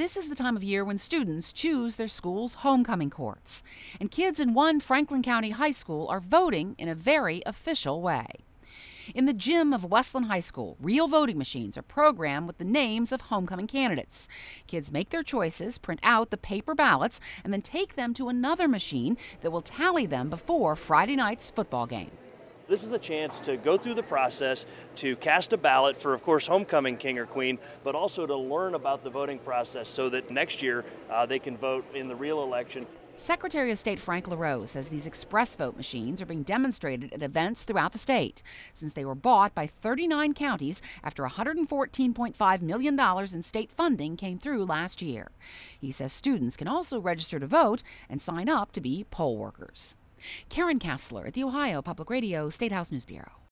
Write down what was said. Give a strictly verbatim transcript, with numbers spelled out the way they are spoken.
This is the time of year when students choose their school's homecoming courts. And kids in one Franklin County high school are voting in a very official way. In the gym of Westland High School, real voting machines are programmed with the names of homecoming candidates. Kids make their choices, print out the paper ballots, and then take them to another machine that will tally them before Friday night's football game. This is a chance to go through the process, to cast a ballot for, of course, homecoming king or queen, but also to learn about the voting process so that next year uh, they can vote in the real election. Secretary of State Frank LaRose says these express vote machines are being demonstrated at events throughout the state, since they were bought by thirty-nine counties after one hundred fourteen point five million dollars in state funding came through last year. He says students can also register to vote and sign up to be poll workers. Karen Kassler at the Ohio Public Radio State House News Bureau.